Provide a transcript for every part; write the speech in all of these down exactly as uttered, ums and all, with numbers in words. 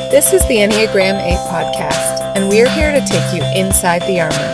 This is the Enneagram eight podcast, and we're here to take you inside the armor.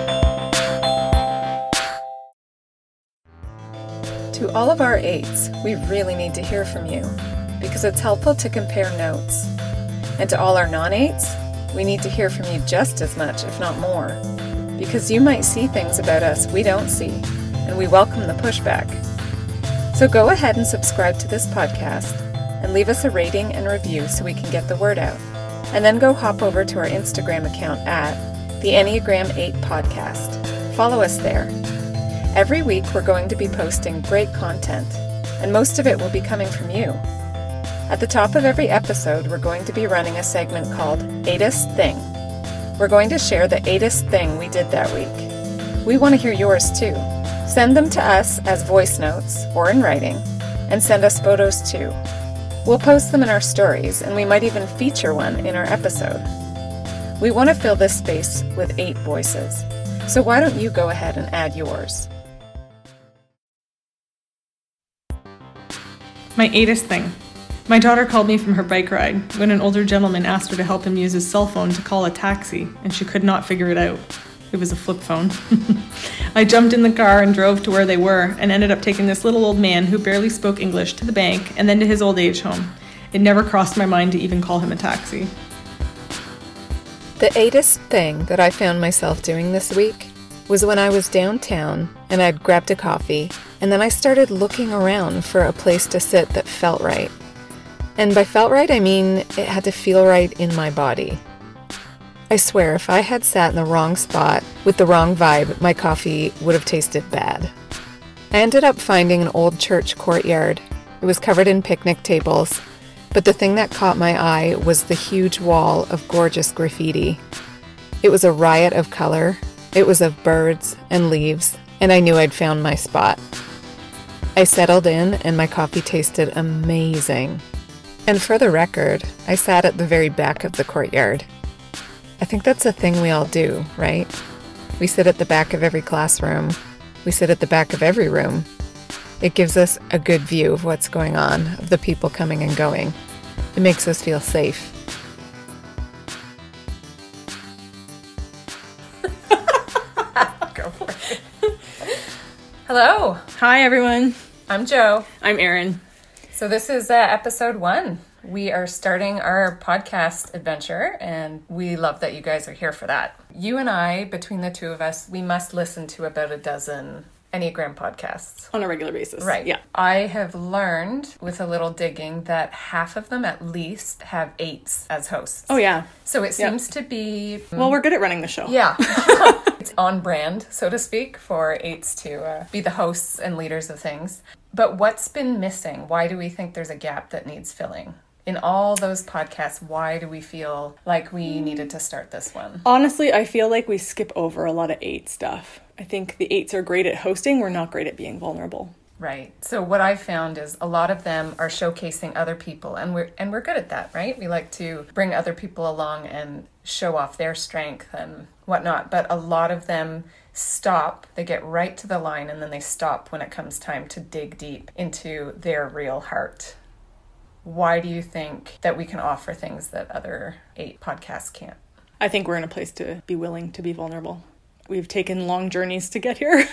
To all of our eights, we really need to hear from you, because it's helpful to compare notes. And to all our non-eights, we need to hear from you just as much, if not more, because you might see things about us we don't see, and we welcome the pushback. So go ahead and subscribe to this podcast, and leave us a rating and review so we can get the word out. And then go hop over to our Instagram account at the Enneagram eight Podcast. Follow us there. Every week we're going to be posting great content, and most of it will be coming from you. At the top of every episode, we're going to be running a segment called Eightest Thing. We're going to share the eightest thing we did that week. We want to hear yours too. Send them to us as voice notes or in writing, and send us photos too. We'll post them in our stories, and we might even feature one in our episode. We want to fill this space with eight voices, so why don't you go ahead and add yours? My eightest thing. My daughter called me from her bike ride when an older gentleman asked her to help him use his cell phone to call a taxi, and she could not figure it out. It was a flip phone. I jumped in the car and drove to where they were and ended up taking this little old man who barely spoke English to the bank and then to his old age home. It never crossed my mind to even call him a taxi. The eightest thing that I found myself doing this week was when I was downtown and I'd grabbed a coffee, and then I started looking around for a place to sit that felt right. And by felt right, I mean it had to feel right in my body. I swear, if I had sat in the wrong spot with the wrong vibe, my coffee would have tasted bad. I ended up finding an old church courtyard. It was covered in picnic tables, but the thing that caught my eye was the huge wall of gorgeous graffiti. It was a riot of color. It was of birds and leaves, and I knew I'd found my spot. I settled in, and my coffee tasted amazing. And for the record, I sat at the very back of the courtyard. I think that's a thing we all do, right? We sit at the back of every classroom. We sit at the back of every room. It gives us a good view of what's going on, of the people coming and going. It makes us feel safe. Go for it. Hello. Hi, everyone. I'm Jo. I'm Erin. So this is uh, episode one. We are starting our podcast adventure, and we love that you guys are here for that. You and I, between the two of us, we must listen to about a dozen Enneagram podcasts. On a regular basis. Right. Yeah. I have learned with a little digging that half of them at least have eights as hosts. Oh, yeah. So it Yep. seems to be... Well, we're good at running the show. Yeah. It's on brand, so to speak, for eights to uh, be the hosts and leaders of things. But what's been missing? Why do we think there's a gap that needs filling? In all those podcasts, why do we feel like we needed to start this one? Honestly, I feel like we skip over a lot of eight stuff. I think the eights are great at hosting. We're not great at being vulnerable. Right. So what I've found is a lot of them are showcasing other people, and we're and we're good at that, right? We like to bring other people along and show off their strength and whatnot. But a lot of them stop, they get right to the line, and then they stop when it comes time to dig deep into their real heart. Why do you think that we can offer things that other eight podcasts can't? I think we're in a place to be willing to be vulnerable. We've taken long journeys to get here,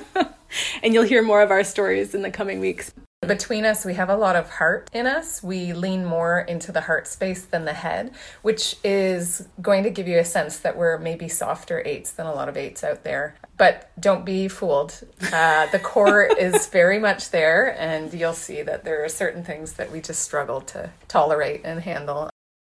and you'll hear more of our stories in the coming weeks. Between us, we have a lot of heart in us. We lean more into the heart space than the head, which is going to give you a sense that we're maybe softer eights than a lot of eights out there. But don't be fooled. Uh, the core is very much there, and you'll see that there are certain things that we just struggle to tolerate and handle.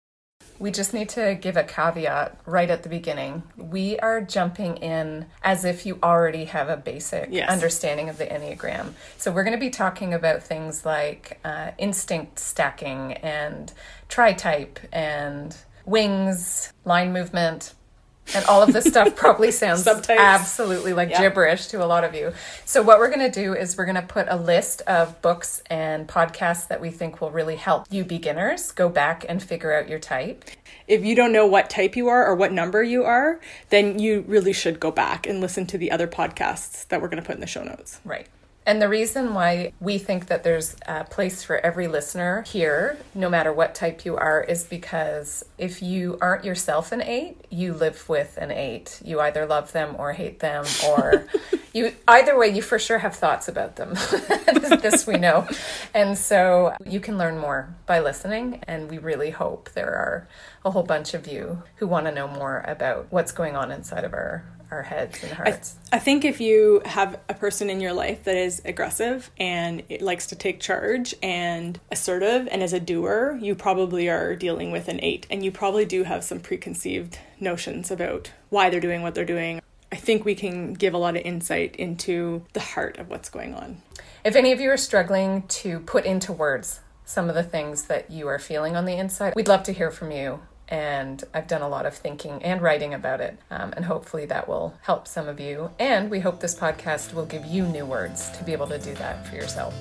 We just need to give a caveat right at the beginning. We are jumping in as if you already have a basic yes. understanding of the Enneagram. So we're going to be talking about things like uh, instinct stacking and tri-type and wings, line movement, and all of this stuff probably sounds absolutely like yeah. gibberish to a lot of you. So what we're going to do is we're going to put a list of books and podcasts that we think will really help you beginners go back and figure out your type. If you don't know what type you are or what number you are, then you really should go back and listen to the other podcasts that we're going to put in the show notes. Right. And the reason why we think that there's a place for every listener here, no matter what type you are, is because if you aren't yourself an eight, you live with an eight. You either love them or hate them, or you either way, you for sure have thoughts about them. this, this we know. And so you can learn more by listening. And we really hope there are a whole bunch of you who want to know more about what's going on inside of our our heads and hearts. I, I think if you have a person in your life that is aggressive and it likes to take charge and assertive and is a doer, you probably are dealing with an eight, and you probably do have some preconceived notions about why they're doing what they're doing. I think we can give a lot of insight into the heart of what's going on. If any of you are struggling to put into words some of the things that you are feeling on the inside, we'd love to hear from you. And I've done a lot of thinking and writing about it. Um, and hopefully that will help some of you. And we hope this podcast will give you new words to be able to do that for yourself.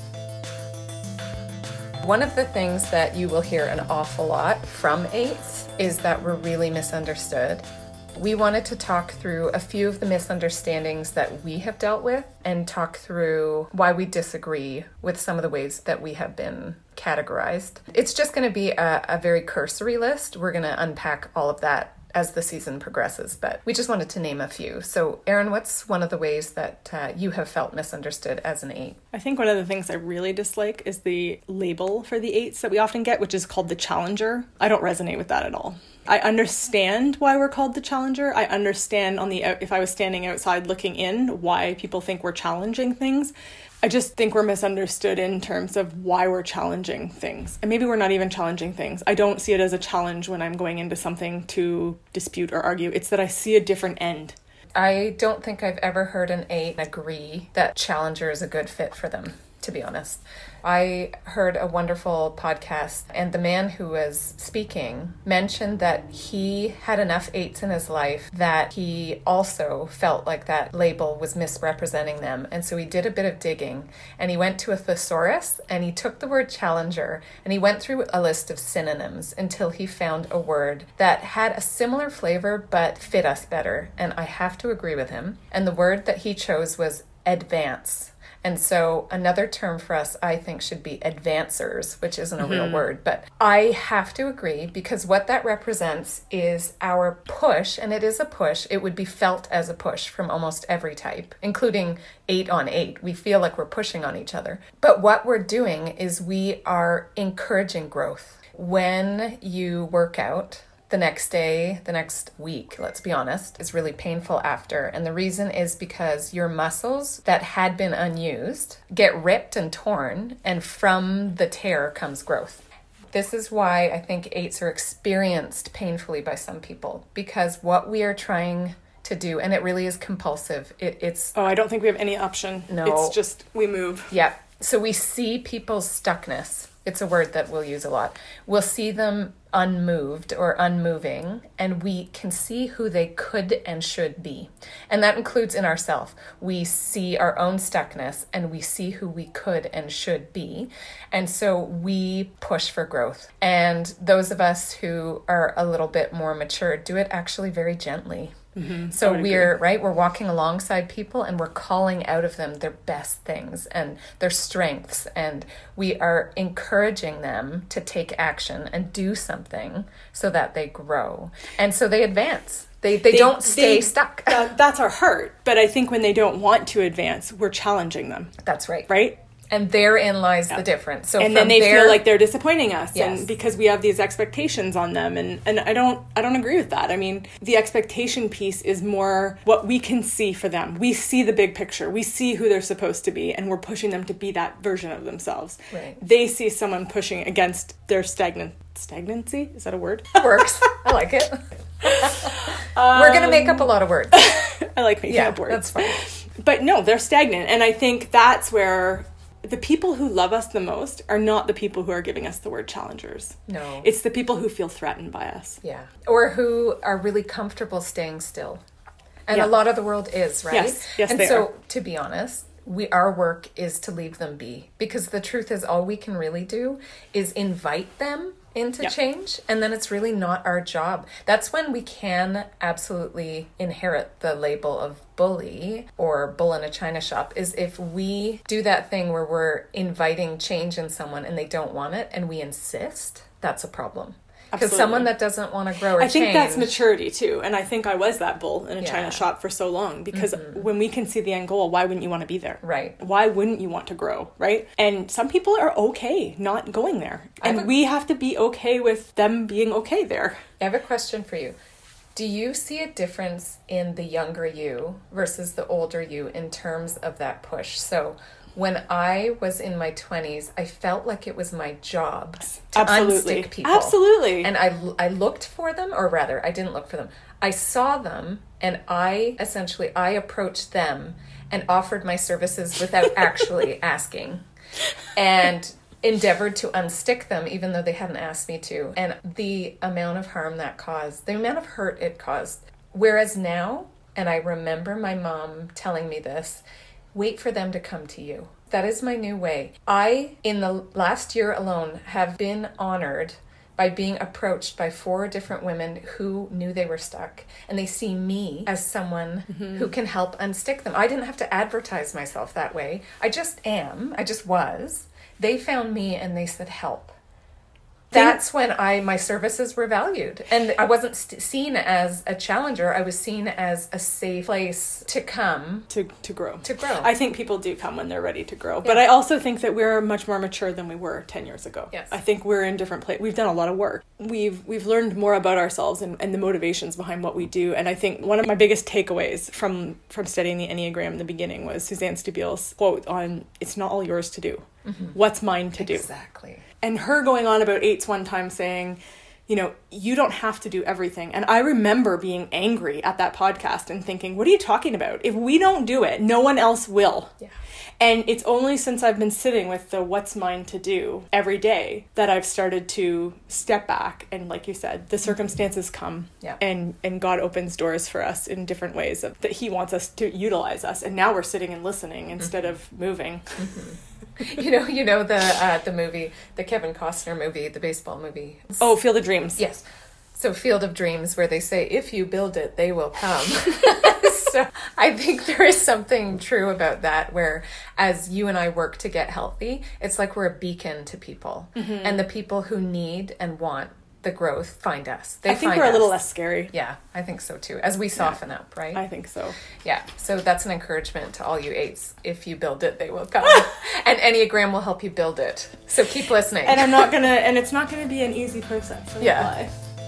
One of the things that you will hear an awful lot from eights is that we're really misunderstood. We wanted to talk through a few of the misunderstandings that we have dealt with and talk through why we disagree with some of the ways that we have been categorized. It's just going to be a, a very cursory list. We're going to unpack all of that as the season progresses, but we just wanted to name a few. So, Erin, what's one of the ways that uh, you have felt misunderstood as an eight? I think one of the things I really dislike is the label for the eights that we often get, which is called the challenger. I don't resonate with that at all. I understand why we're called the challenger. I understand on the if I was standing outside looking in, why people think we're challenging things. I just think we're misunderstood in terms of why we're challenging things. And maybe we're not even challenging things. I don't see it as a challenge when I'm going into something to dispute or argue. It's that I see a different end. I don't think I've ever heard an eight agree that challenger is a good fit for them, to be honest. I heard a wonderful podcast, and the man who was speaking mentioned that he had enough eights in his life that he also felt like that label was misrepresenting them. And so he did a bit of digging, and he went to a thesaurus, and he took the word challenger, and he went through a list of synonyms until he found a word that had a similar flavor but fit us better. And I have to agree with him. And the word that he chose was advance. And so another term for us, I think, should be advancers, which isn't a mm-hmm. real word. But I have to agree, because what that represents is our push, and it is a push. It would be felt as a push from almost every type, including eight on eight. We feel like we're pushing on each other. But what we're doing is we are encouraging growth. When you work out, the next day, the next week, let's be honest, is really painful after. And the reason is because your muscles that had been unused get ripped and torn, and from the tear comes growth. This is why I think eights are experienced painfully by some people, because what we are trying to do, and it really is compulsive. It, it's Oh, I don't think we have any option. No. It's just we move. Yeah. So we see people's stuckness. It's a word that we'll use a lot. We'll see them unmoved or unmoving, and we can see who they could and should be. And that includes in ourselves. We see our own stuckness, and we see who we could and should be. And so we push for growth. And those of us who are a little bit more mature do it actually very gently. Mm-hmm. So we're, right, we're walking alongside people, and we're calling out of them their best things and their strengths, and we are encouraging them to take action and do something so that they grow. And so they advance. They they, they don't stay they, stuck. That, that's our heart. But I think when they don't want to advance, we're challenging them. That's right. Right? And therein lies yeah. the difference. So and then they their... feel like they're disappointing us, yes. and because we have these expectations on them, and, and I don't I don't agree with that. I mean, the expectation piece is more what we can see for them. We see the big picture. We see who they're supposed to be, and we're pushing them to be that version of themselves. Right. They see someone pushing against their stagnant stagnancy. Is that a word? It works. I like it. um, We're gonna make up a lot of words. I like making yeah, up words. That's fine. But no, they're stagnant, and I think that's where the people who love us the most are not the people who are giving us the word challengers. No. It's the people who feel threatened by us. Yeah. Or who are really comfortable staying still. And yeah. a lot of the world is, right? Yes, yes and they so, are. to be honest, we our work is to leave them be, because the truth is all we can really do is invite them into Yep. change, and then it's really not our job. That's when we can absolutely inherit the label of bully or bull in a china shop, is if we do that thing where we're inviting change in someone and they don't want it and we insist. That's a problem. Because Absolutely. someone that doesn't want to grow or I think change, that's maturity too. And I think I was that bull in a Yeah. china shop for so long, because Mm-hmm. when we can see the end goal, why wouldn't you want to be there? Right. Why wouldn't you want to grow? Right. And some people are okay not going there. And have a- we have to be okay with them being okay there. I have a question for you. Do you see a difference in the younger you versus the older you in terms of that push? So when I was in my twenties, I felt like it was my job to Absolutely. unstick people. Absolutely. And I, I looked for them, or rather, I didn't look for them. I saw them, and I essentially, I approached them and offered my services without actually asking. And endeavored to unstick them even though they hadn't asked me to. And the amount of harm that caused, the amount of hurt it caused. Whereas now, and I remember my mom telling me this, wait for them to come to you. That is my new way. I, in the last year alone, have been honored by being approached by four different women who knew they were stuck, and they see me as someone mm-hmm. who can help unstick them. I didn't have to advertise myself that way. I just am. I just was. They found me and they said, help. That's when I my services were valued. And I wasn't st- seen as a challenger. I was seen as a safe place to come. To to grow. To grow. I think people do come when they're ready to grow. Yeah. But I also think that we're much more mature than we were ten years ago. Yes. I think we're in different places. We've done a lot of work. We've we've learned more about ourselves and, and the motivations behind what we do. And I think one of my biggest takeaways from, from studying the Enneagram in the beginning was Suzanne Stubiel's quote on, it's not all yours to do. Mm-hmm. What's mine to do? Exactly. And her going on about eights one time saying, you know, you don't have to do everything. And I remember being angry at that podcast and thinking, what are you talking about? If we don't do it, no one else will. Yeah. And it's only since I've been sitting with the what's mine to do every day that I've started to step back. And like you said, the circumstances come yeah. and, and God opens doors for us in different ways of, that he wants us to utilize us. And now we're sitting and listening instead mm-hmm. of moving. Mm-hmm. You know, you know the uh, the movie, the Kevin Costner movie, the baseball movie. Oh, Field of Dreams. Yes. So Field of Dreams, where they say, if you build it, they will come. So I think there is something true about that, where as you and I work to get healthy, it's like we're a beacon to people. Mm-hmm. And the people who need and want the growth find us. They I think find we're us. a little less scary. Yeah, I think so too. As we soften yeah, up, right? I think so. Yeah. So that's an encouragement to all you eights. If you build it, they will come. And Enneagram will help you build it. So keep listening. And I'm not gonna. And it's not gonna be an easy process. So yeah. Lie.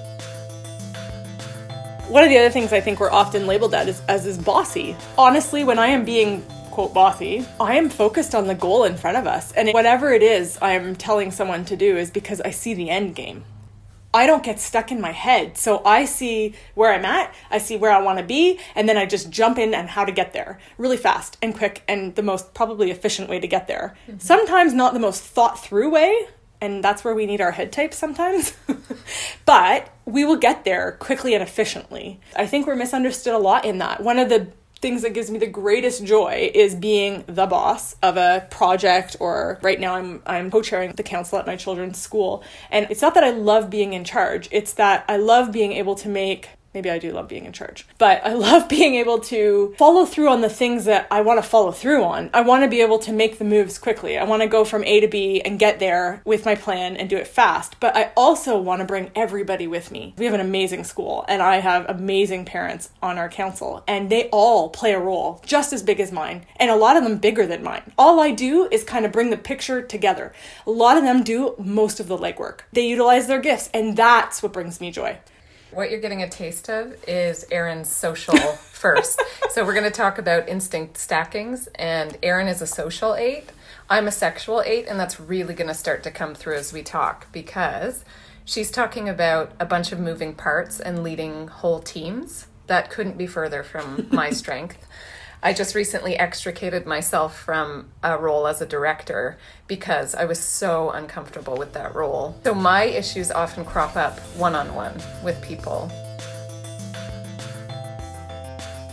One of the other things I think we're often labeled at is, as is bossy. Honestly, when I am being quote bossy, I am focused on the goal in front of us, and whatever it is I am telling someone to do is because I see the end game. I don't get stuck in my head. So I see where I'm at, I see where I want to be, and then I just jump in and how to get there really fast and quick and the most probably efficient way to get there. Mm-hmm. Sometimes not the most thought through way, and that's where we need our head types sometimes. But we will get there quickly and efficiently. I think we're misunderstood a lot in that. One of the things that gives me the greatest joy is being the boss of a project, or right now I'm I'm co-chairing the council at my children's school. And it's not that I love being in charge, it's that I love being able to make Maybe I do love being in charge, but I love being able to follow through on the things that I want to follow through on. I want to be able to make the moves quickly. I want to go from A to B and get there with my plan and do it fast. But I also want to bring everybody with me. We have an amazing school, and I have amazing parents on our council, and they all play a role just as big as mine, and a lot of them bigger than mine. All I do is kind of bring the picture together. A lot of them do most of the legwork. They utilize their gifts, and that's what brings me joy. What you're getting a taste of is Erin's social first. So we're going to talk about instinct stackings, and Erin is a social eight. I'm a sexual eight, and that's really going to start to come through as we talk, because she's talking about a bunch of moving parts and leading whole teams. That couldn't be further from my strength. I just recently extricated myself from a role as a director because I was so uncomfortable with that role. So my issues often crop up one-on-one with people.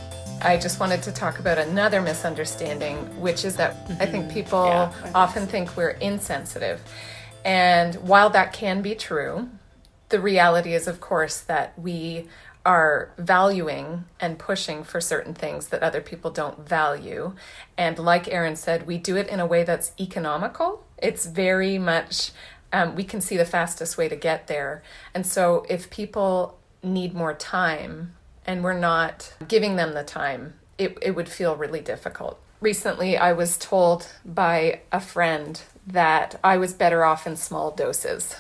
I just wanted to talk about another misunderstanding, which is that mm-hmm. I think people yeah, I think often so. think we're insensitive. And while that can be true, the reality is, of course, that we are valuing and pushing for certain things that other people don't value. And like Erin said, we do it in a way that's economical. It's very much, um, we can see the fastest way to get there. And so if people need more time and we're not giving them the time, it, it would feel really difficult. Recently, I was told by a friend that I was better off in small doses.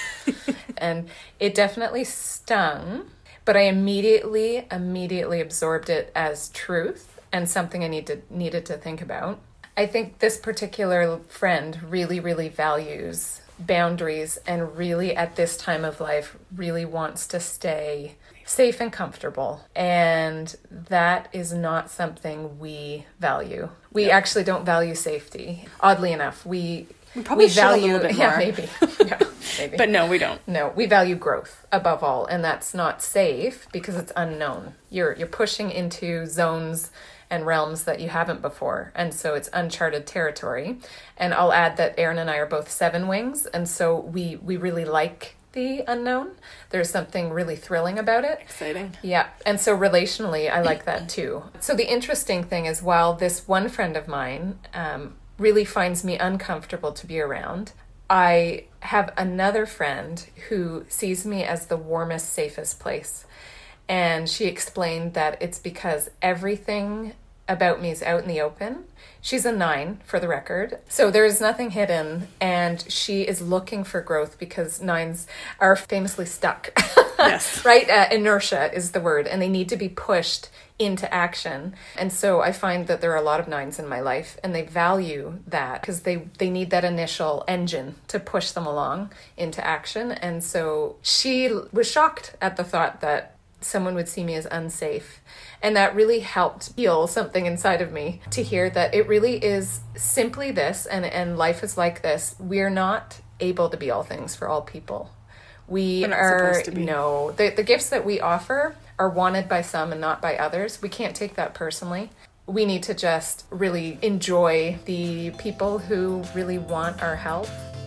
And it definitely stung, but I immediately, immediately absorbed it as truth and something I needed, needed to think about. I think this particular friend really, really values boundaries and really at this time of life really wants to stay safe and comfortable. And that is not something we value. We Yeah. actually don't value safety. Oddly enough, we We probably we should a value little bit yeah more. maybe yeah maybe But no, we don't. no we value growth above all, and that's not safe because it's unknown. You're you're pushing into zones and realms that you haven't before, and so it's uncharted territory. And I'll add that Erin and I are both seven wings, and so we we really like the unknown. There's something really thrilling about it. Exciting. Yeah. And so relationally, I like that too. So the interesting thing is, while this one friend of mine um, really finds me uncomfortable to be around, I have another friend who sees me as the warmest, safest place. And she explained that it's because everything about me is out in the open. She's a nine, for the record. So there's nothing hidden, and she is looking for growth because nines are famously stuck. Yes. Right? Uh, inertia is the word, and they need to be pushed into action. And so I find that there are a lot of nines in my life, and they value that because they, they need that initial engine to push them along into action. And so she was shocked at the thought that someone would see me as unsafe. And that really helped heal something inside of me to hear that it really is simply this, and, and life is like this. We're not able to be all things for all people. We We're not are, supposed to be. no, the, the gifts that we offer are wanted by some and not by others. We can't take that personally. We need to just really enjoy the people who really want our help.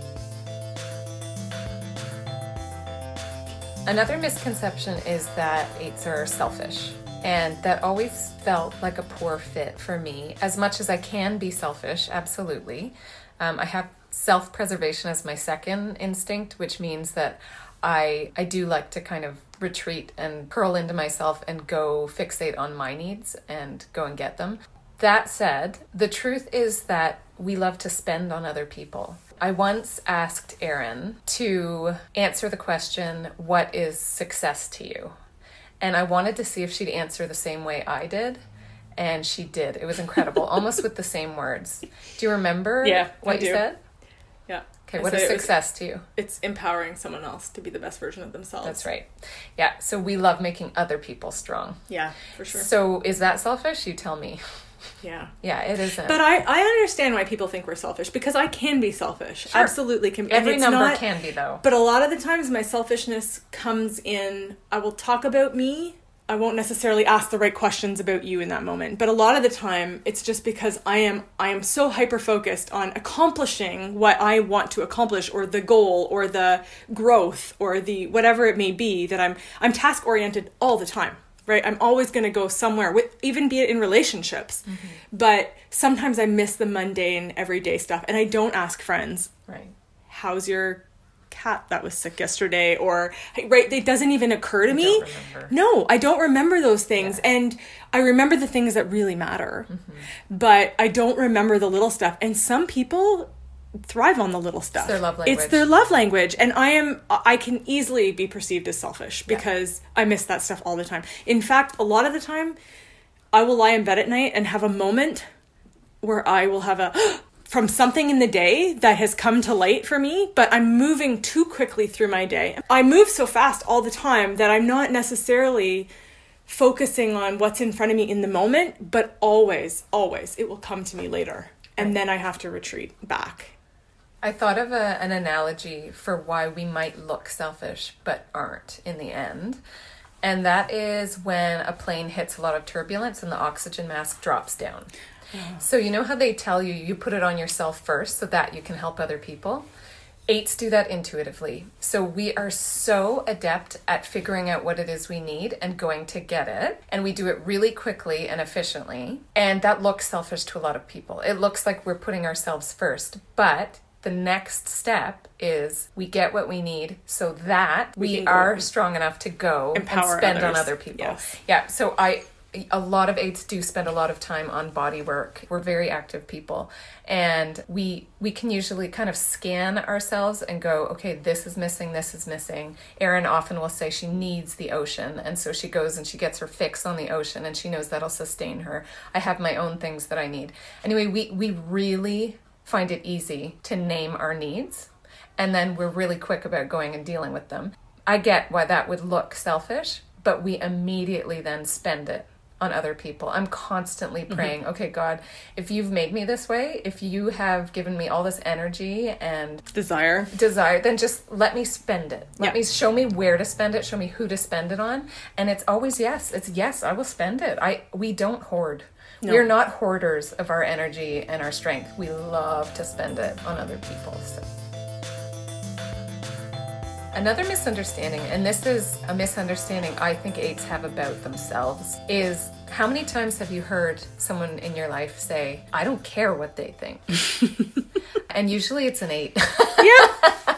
Another misconception is that eights are selfish. And that always felt like a poor fit for me. As much as I can be selfish, absolutely. Um, I have self-preservation as my second instinct, which means that I I do like to kind of retreat and curl into myself and go fixate on my needs and go and get them. That said, the truth is that we love to spend on other people. I once asked Erin to answer the question, what is success to you? And I wanted to see if she'd answer the same way I did. And she did. It was incredible, almost with the same words. Do you remember Yeah, what I you do. said? Yeah. Okay, I what say is it was- success to you? It's empowering someone else to be the best version of themselves. That's right. Yeah, so we love making other people strong. Yeah, for sure. So is that selfish? You tell me. Yeah. Yeah, it isn't. But I, I understand why people think we're selfish, because I can be selfish. Sure. Absolutely can. Every and it's number not, can be, though. But a lot of the times my selfishness comes in, I will talk about me. I won't necessarily ask the right questions about you in that moment. But a lot of the time it's just because I am I am so hyper focused on accomplishing what I want to accomplish, or the goal, or the growth, or the whatever it may be, that I'm I'm task oriented all the time. Right? I'm always going to go somewhere, with even be it in relationships. Mm-hmm. But sometimes I miss the mundane, everyday stuff. And I don't ask friends, Right. how's your cat that was sick yesterday? Or, right, it doesn't even occur to You me. don't remember. No, I don't remember those things. Yeah. And I remember the things that really matter. Mm-hmm. But I don't remember the little stuff. And some people thrive on the little stuff. It's their love language. It's their love language. And I am, I can easily be perceived as selfish because I miss that stuff all the time. In fact, a lot of the time I will lie in bed at night and have a moment where I will have a, from something in the day that has come to light for me, but I'm moving too quickly through my day. I move so fast all the time that I'm not necessarily focusing on what's in front of me in the moment, but always, always it will come to me later. And then I have to retreat back. I thought of a, an analogy for why we might look selfish but aren't in the end. And that is when a plane hits a lot of turbulence and the oxygen mask drops down. Oh. So you know how they tell you, you put it on yourself first so that you can help other people? Eights do that intuitively. So we are so adept at figuring out what it is we need and going to get it. And we do it really quickly and efficiently. And that looks selfish to a lot of people. It looks like we're putting ourselves first. But the next step is we get what we need so that we, we are strong enough to go Empower and spend others. on other people. Yes. Yeah. So I... A lot of eights do spend a lot of time on body work. We're very active people. And we we can usually kind of scan ourselves and go, okay, this is missing, this is missing. Erin often will say she needs the ocean. And so she goes and she gets her fix on the ocean and she knows that'll sustain her. I have my own things that I need. Anyway, we, we really find it easy to name our needs. And then we're really quick about going and dealing with them. I get why that would look selfish, but we immediately then spend it on other people. I'm constantly praying, mm-hmm. okay, God, if you've made me this way, if you have given me all this energy and desire, desire, then just let me spend it. Let yeah. me show me where to spend it, show me who to spend it on. And it's always yes. It's yes, I will spend it. I we don't hoard. No. We're not hoarders of our energy and our strength. We love to spend it on other people. So. Another misunderstanding, and this is a misunderstanding I think eights have about themselves, is how many times have you heard someone in your life say, I don't care what they think? And usually it's an eight. Yeah.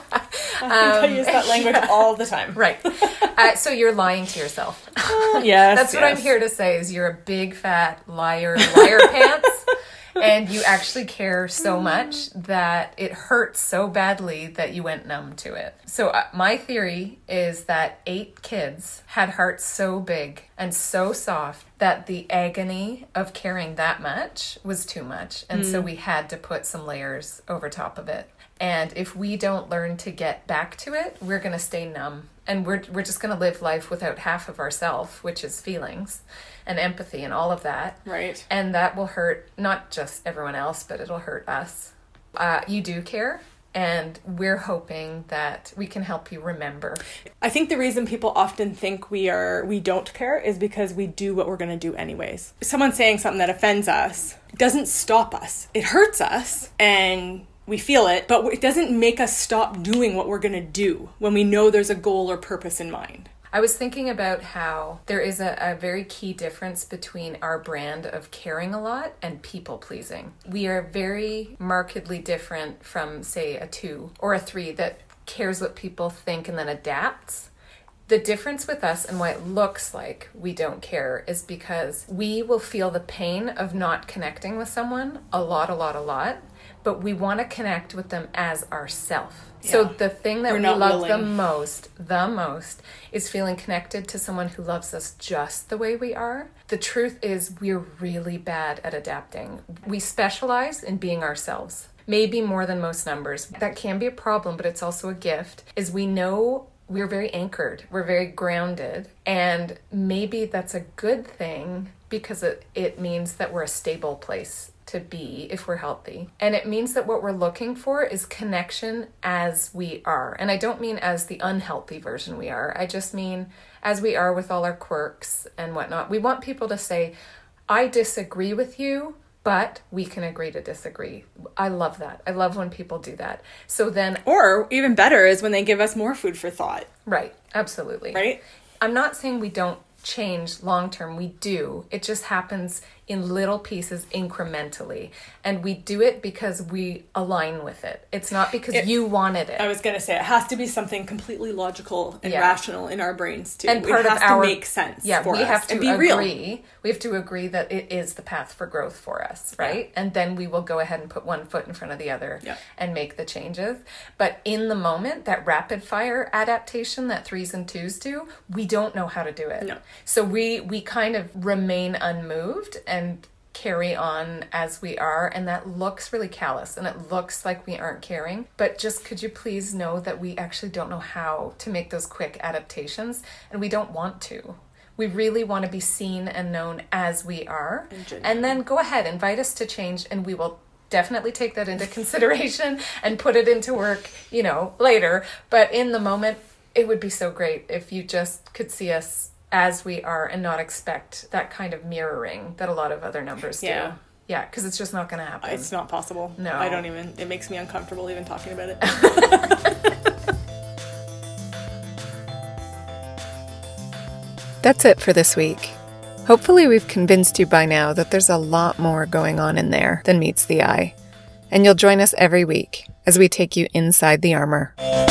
I think um, I use that language yeah. all the time. Right. Uh, so you're lying to yourself. Uh, yes. That's what yes. I'm here to say is you're a big fat liar, liar pants. And you actually care so much that it hurts so badly that you went numb to it. So uh, my theory is that eight kids had hearts so big and so soft that the agony of caring that much was too much. And mm. so we had to put some layers over top of it. And if we don't learn to get back to it, we're going to stay numb. And we're we're just going to live life without half of ourself, which is feelings and empathy and all of that. Right. And that will hurt not just everyone else, but it'll hurt us. Uh, you do care. And we're hoping that we can help you remember. I think the reason people often think we are we don't care is because we do what we're going to do anyways. Someone saying something that offends us doesn't stop us. It hurts us and we feel it, but it doesn't make us stop doing what we're going to do when we know there's a goal or purpose in mind. I was thinking about how there is a, a very key difference between our brand of caring a lot and people pleasing. We are very markedly different from, say, a two or a three that cares what people think and then adapts. The difference with us and why it looks like we don't care is because we will feel the pain of not connecting with someone a lot, a lot, a lot, but we want to connect with them as ourself. Yeah. So the thing that We're we love willing. the most, the most, is feeling connected to someone who loves us just the way we are. The truth is we're really bad at adapting. We specialize in being ourselves, maybe more than most numbers. That can be a problem, but it's also a gift, is we know we're very anchored, we're very grounded, and maybe that's a good thing because it, it means that we're a stable place to be if we're healthy. And it means that what we're looking for is connection as we are. And I don't mean as the unhealthy version we are. I just mean as we are with all our quirks and whatnot. We want people to say, I disagree with you, but we can agree to disagree. I love that. I love when people do that. So then... Or even better is when they give us more food for thought. Right. Absolutely. Right? I'm not saying we don't change long term. We do. It just happens in little pieces incrementally. And we do it because we align with it. It's not because it, you wanted it. I was going to say, it has to be something completely logical and yeah. rational in our brains too. And part it has of our, to make sense yeah, for we us have to and be agree. real. We have to agree that it is the path for growth for us, right? Yeah. And then we will go ahead and put one foot in front of the other yeah. and make the changes. But in the moment, that rapid fire adaptation that threes and twos do, we don't know how to do it. No. So we, we kind of remain unmoved and carry on as we are, and that looks really callous and it looks like we aren't caring, but just could you please know that we actually don't know how to make those quick adaptations, and we don't want to. We really want to be seen and known as we are, and, and then go ahead, invite us to change, and we will definitely take that into consideration and put it into work, you know, later. But in the moment, it would be so great if you just could see us as we are and not expect that kind of mirroring that a lot of other numbers do. Yeah. Yeah, because it's just not going to happen. It's not possible. No. I don't even, it makes me uncomfortable even talking about it. That's it for this week. Hopefully we've convinced you by now that there's a lot more going on in there than meets the eye. And you'll join us every week as we take you inside the armor.